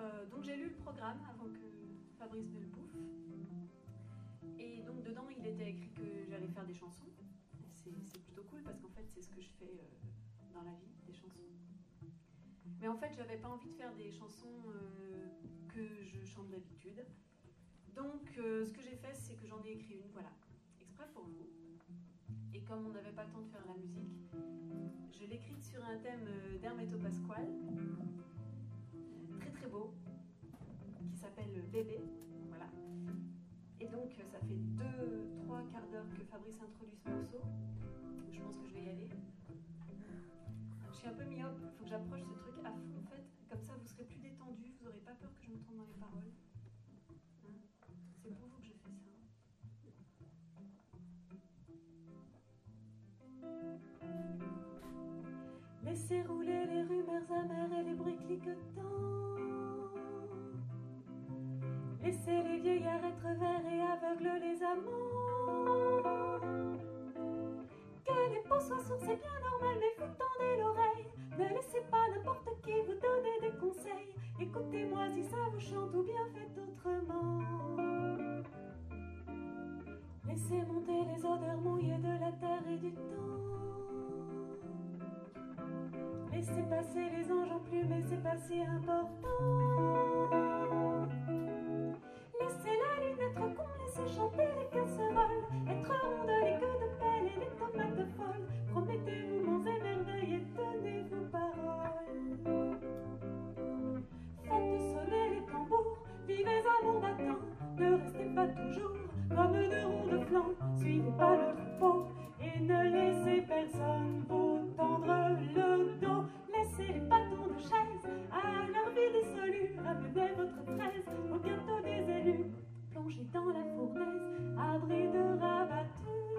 Donc j'ai lu le programme avant que Fabrice ne le bouffe. Et donc dedans, il était écrit que j'allais faire des chansons. C'est plutôt cool parce qu'en fait, c'est ce que je fais dans la vie, des chansons. Mais en fait, j'avais pas envie de faire des chansons que je chante d'habitude. Donc ce que j'ai fait, c'est que j'en ai écrit une, voilà, exprès pour vous. Et comme on n'avait pas le temps de faire la musique, je l'ai écrite sur un thème d'Hermeto Pasquale, très très beau, qui s'appelle Bébé, voilà. Et donc ça fait 2-3 quarts d'heure que Fabrice introduit ce morceau, donc je pense que je vais y aller. Je suis un peu myope, il faut que j'approche ce truc à fond en fait, comme ça vous serez plus détendu, vous n'aurez pas peur que je me trompe dans les paroles. Hein, c'est pour vous que je fais ça. Laissez rouler les rumeurs amères et les bruits cliquetants. Laissez les vieillards être verts et aveugles les amants. Que les peaux soient sources, c'est bien normal, mais vous tendez l'oreille. Ne laissez pas n'importe qui vous donner des conseils. Écoutez-moi si ça vous chante ou bien faites autrement. Laissez monter les odeurs mouillées de la terre et du temps. Laissez passer les anges en plumes, mais c'est pas si important. Laissez la lune être con, laissez chanter les casseroles, être ronde les queues de pelle et les tomates folles. Promettez-vous monts et merveilles et tenez vos paroles. Faites sonner les tambours, vivez à bon battant. Ne restez pas toujours comme de ronds de flanc. Suivez pas le troupeau et ne laissez personne vous tendre le dos. Laissez les bâtons de chaise à leur vie dissolue. Ramenez votre fraise au gâteau des élus. Plongez dans la fournaise, abri de rabattus.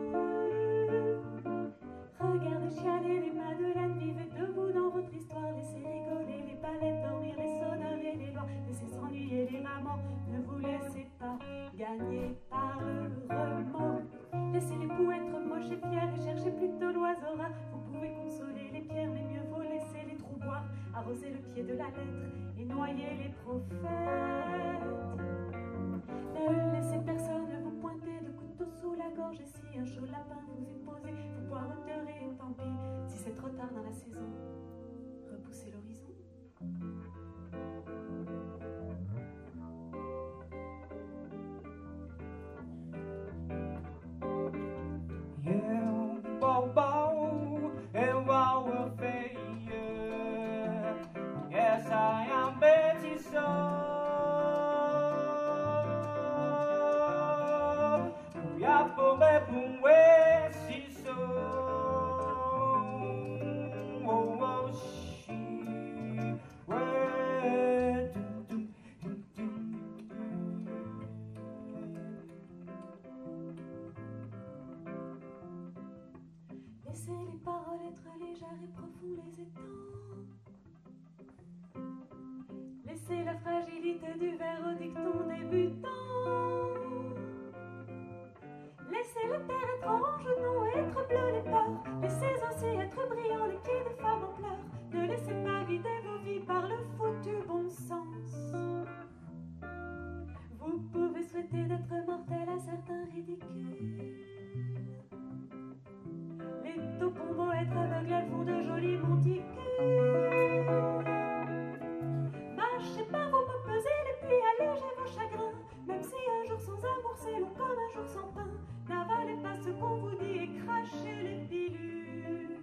Regardez chialer les madeleines, vivez debout dans votre histoire. Laissez rigoler les baleines, dormir les sonneurs et les lois. Laissez s'ennuyer les mamans, ne vous laissez pas gagner par le remords. Laissez les poux être moches et fiers et cherchez plutôt l'oiseau rat. Vous pouvez consoler les pierres, mais mieux vaut laisser les trous boire. Arroser le pied de la lettre et noyer les prophètes. Ne laissez personne vous pointer de couteau sous la gorge. Et si un chaud lapin vous est posé, vous poireauterez, tant pis. Si c'est trop tard dans la saison, repoussez l'horizon. Yes, I am Betty so. Ya pombe pumwe si so. Oh, oh, she. Laissez les paroles être légères et profonds les étangs. Laissez la fragilité du vers au dicton débutant. Laissez la terre être orange non et être bleu les ports. Laissez aussi être brillants les pieds des femmes en pleurs. Ne laissez pas vider vos vies par le foutu bon sens. Vous pouvez souhaiter d'être mortel à certains ridicules. Les taupons beaux être aveugles, elles font de jolis monticules. Mâchez pas vos mots, pesez les pluies, allégez vos chagrins. Même si un jour sans amour c'est long comme un jour sans pain. N'avalez pas ce qu'on vous dit et crachez les pilules.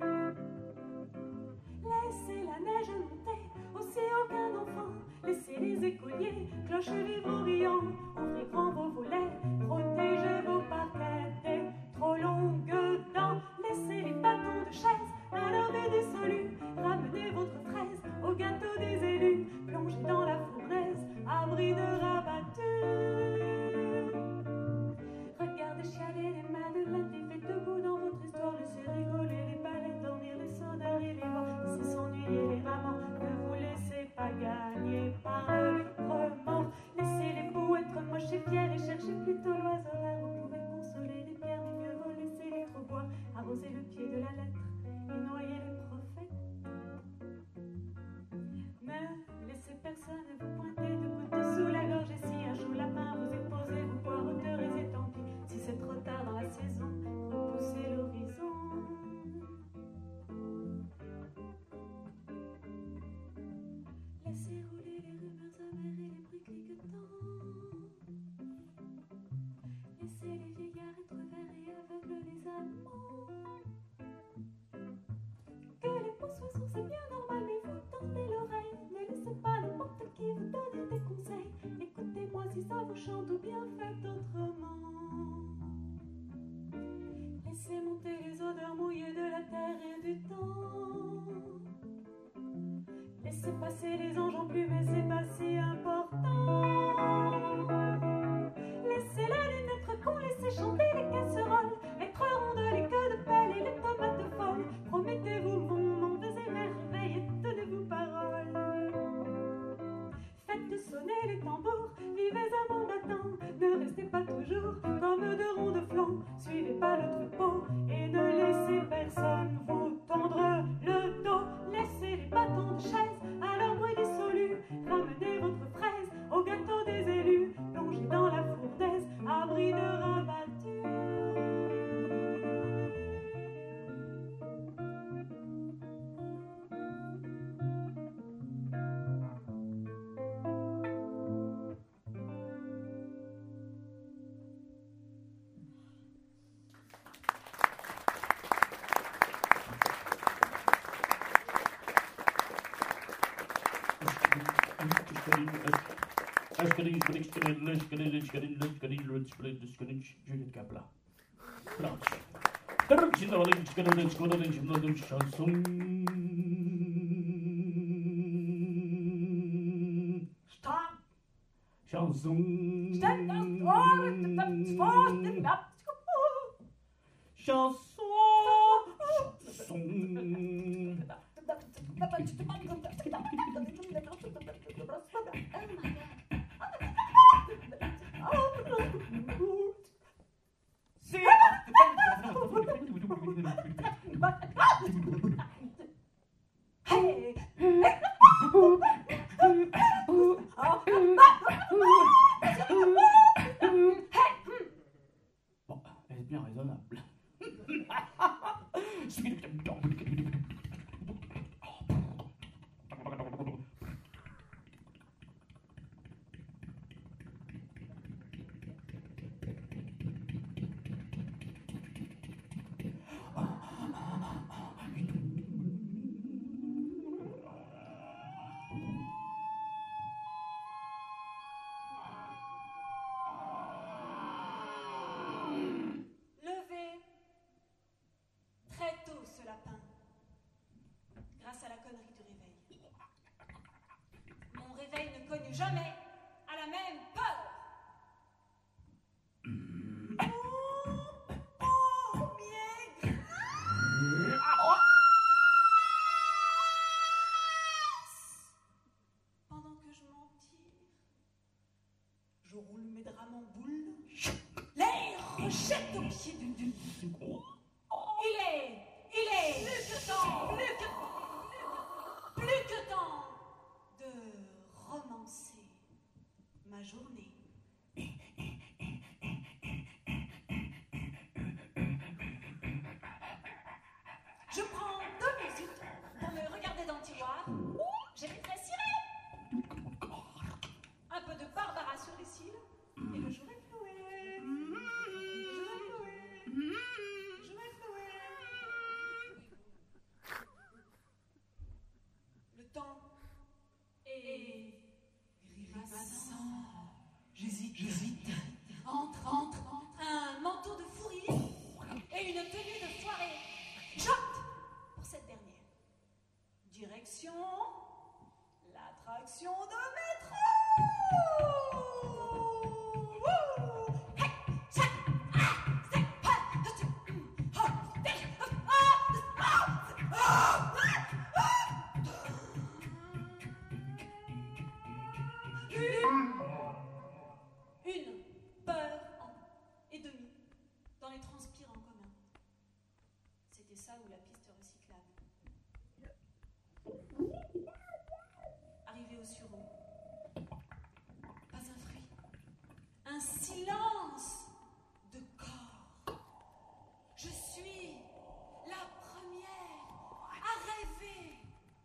Laissez la neige monter, aussi aucun enfant. Laissez les écoliers, cloches vivre riant. Ouvrez grand vos volets, protégez vos parquets des trop longues dents. Laissez les bâtons de chaise à leur vie dissolue. Ramenez votre fraise au gâteau des élus. Plongez dans la fournaise, abri de rabattus. Regardez chialer les madeleines, vivez debout dans votre histoire. Laissez rigoler les baleines, dormir les sonneurs et les lois. Laissez s'ennuyer les mamans, ne vous laissez pas gagner par le remords. Laissez les poux être moches et fiers et Laissez passer les anges en pluie, mais c'est pas si important. Laissez la lune être con, laissez chanter les casseroles, être ronde, les queues de pelle et les tomates folles. Promettez-vous mon monde des merveilles et tenez-vous parole. Faites sonner les tambours, vivez un bon battant. Ne restez pas toujours comme de ronds de flanc. Suivez pas le troupeau et ne laissez personne vous tendre le dos. Laissez les bâtons de chaise à leur bruit dissolu. Ramenez votre fraise au gâteau des élus. Plongez dans la fournaise, abri de rabattus. Juliette Kaplan. Chanson. Stop! Chanson. Bon, elle est bien raisonnable. Levez très tôt ce lapin, grâce à la connerie du réveil. Mon réveil ne cogne jamais à la même peur. Pendant que je m'en tire, je roule mes draps en boule. L'air rejette au pied d'une dune. Il est plus que temps de romancer ma journée. Je prends 2 minutes pour me regarder dans le tiroir. J'ai les traits cirés. Un peu de Barbara sur les cils et le jour est floué. Le temps est grimaçant. J'hésite. Entre un manteau de fourrier et une tenue de soirée. J'opte pour cette dernière. Direction l'attraction de métro. Une peur et demie dans les transpires en commun. C'était ça ou la piste recyclable. Arrivé au sureau, pas un fruit, un silence de corps. Je suis la première à rêver.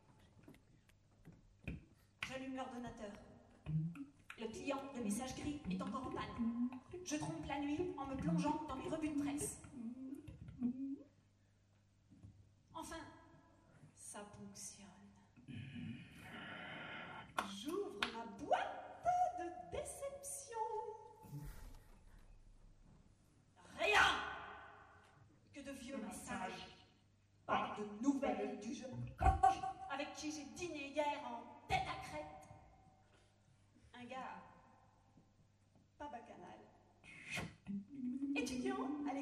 J'allume l'ordinateur. Le client de messagerie est encore en panne. Je trompe la nuit en me plongeant dans mes revues de presse. Enfin, ça fonctionne. J'ouvre ma boîte de déception. Rien que de vieux messages. Pas de nouvelles du jeu. Avec qui j'ai dîné hier en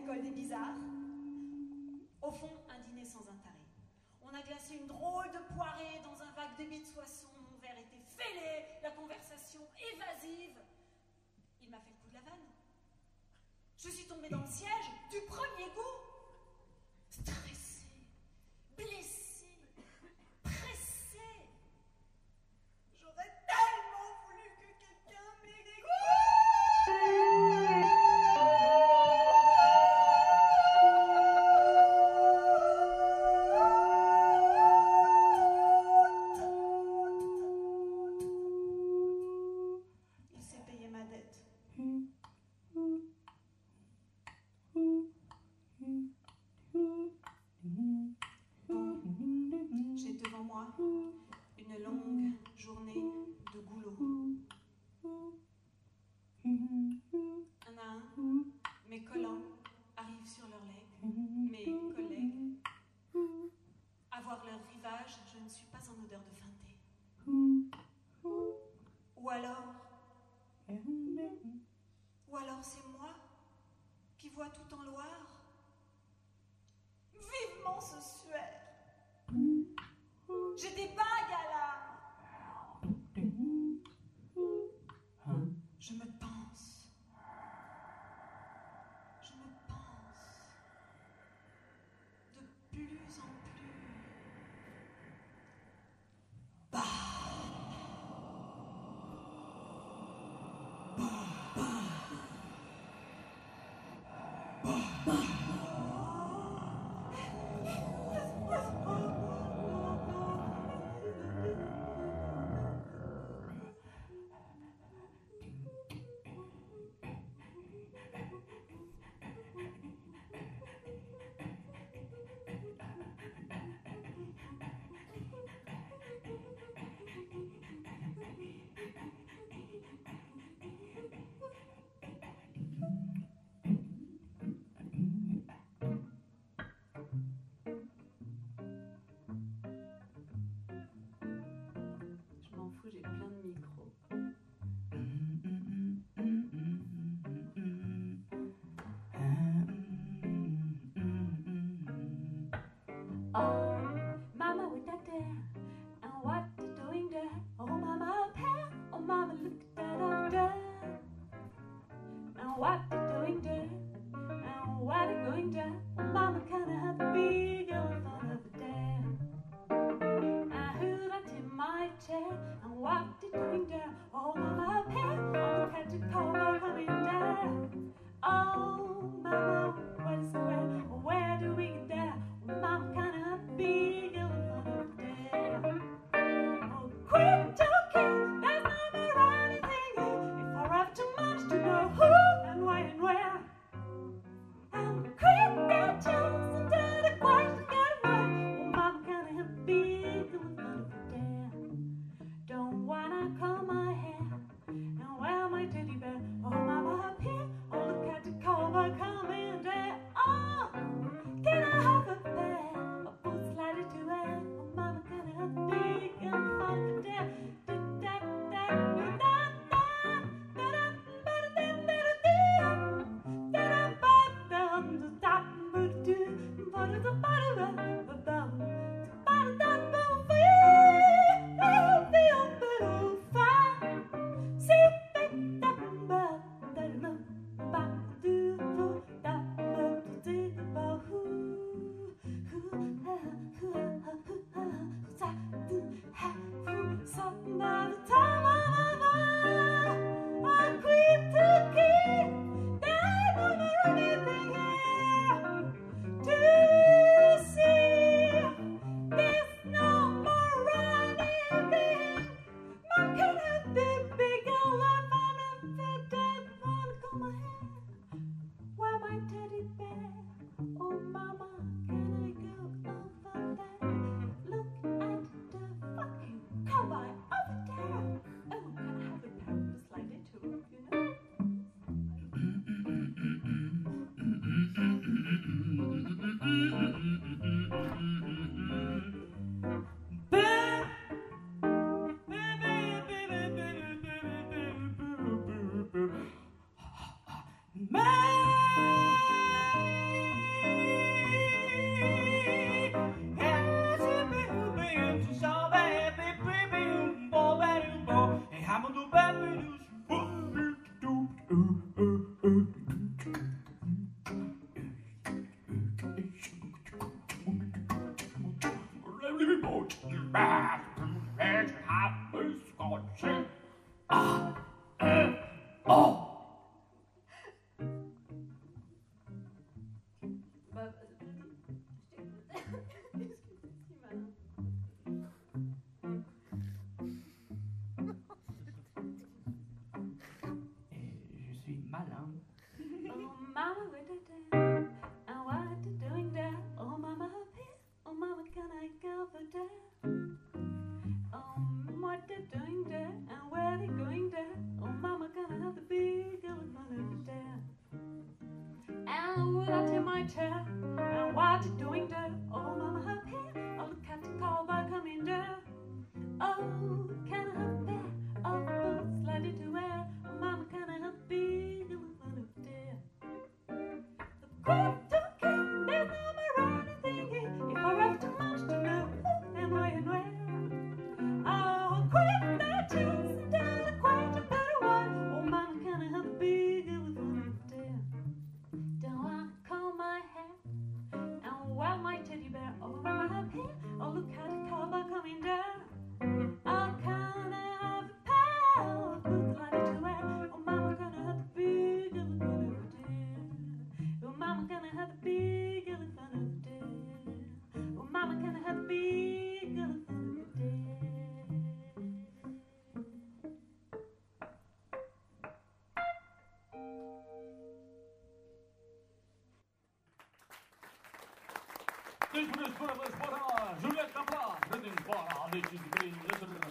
l'école des bizarres. Au fond, un dîner sans intérêt. On a glacé une drôle de poirée dans un vague débit de soissons. Mon verre était fêlé, la conversation évasive. Il m'a fait le coup de la vanne. Je suis tombée dans le siège du premier coup. Stressée, blessée, pressée. J'aurais tellement voulu que quelqu'un m'écoute. Il s'est payé ma dette. J'ai devant moi une longue journée de goulot. Un à un, mes collants arrivent sur leurs legs, mes collègues. À voir leur rivage, je ne suis pas en odeur de fin de thé. Ou alors c'est moi qui vois tout en Loire. Vivement ce suaire. J'ai des bagues à l'âme. Je me pense. Je me pense. De plus en plus. Bah, excuse-moi, si malin. Et je suis malin. Oh mama, what a day, and what you doing there? Oh mama, oh mama, can I go for that? Oh, what you doing there, and where they going there? Oh mama, can I have the big elephant there? And would I take my chair, and what you doing there? Oh mama, happy, oh look at the cowboy coming there. Oh, can I have a pair of boots ready to wear? Oh mama, can I have a big elephant there? Quick talking, there's no more anything if I have too much to know and where. Oh, quit that cheese and tell the quite a better one. Oh, mama, can I have a big elephant there? Don't wanna comb my hair and wag my teddy bear. Oh, mama, happy. Oh, look at the cowboy coming down. Oh, can I have a pair of boots ready to wear? Oh, mama, can I have a big elephant there? Oh, mama, can I have a big elephant there? Oh, mama, can I have a big elephant there? This is para Juliette Kaplan, written for Audition Green Lizard.